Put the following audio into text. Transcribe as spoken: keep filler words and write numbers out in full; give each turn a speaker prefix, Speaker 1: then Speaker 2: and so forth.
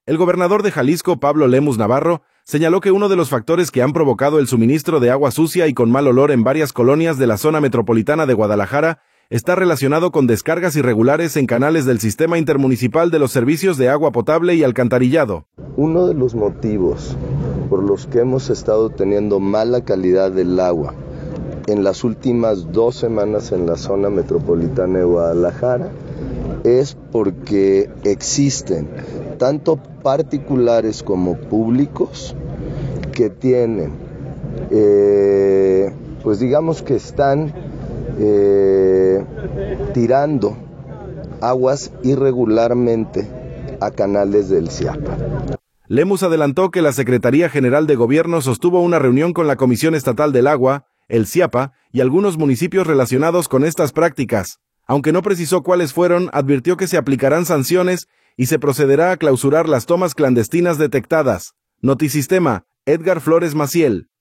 Speaker 1: El gobernador de Jalisco, Pablo Lemus Navarro, señaló que uno de los factores que han provocado el suministro de agua sucia y con mal olor en varias colonias de la zona metropolitana de Guadalajara está relacionado con descargas irregulares en canales del Sistema Intermunicipal de los Servicios de Agua Potable y Alcantarillado.
Speaker 2: Uno de los motivos por los que hemos estado teniendo mala calidad del agua en las últimas dos semanas en la zona metropolitana de Guadalajara es porque existen tanto particulares como públicos que tienen, eh, pues digamos que están eh, tirando aguas irregularmente a canales del Ciapa.
Speaker 1: Lemus adelantó que la Secretaría General de Gobierno sostuvo una reunión con la Comisión Estatal del Agua, el Ciapa y algunos municipios relacionados con estas prácticas. Aunque no precisó cuáles fueron, advirtió que se aplicarán sanciones y se procederá a clausurar las tomas clandestinas detectadas. Notisistema, Edgar Flores Maciel.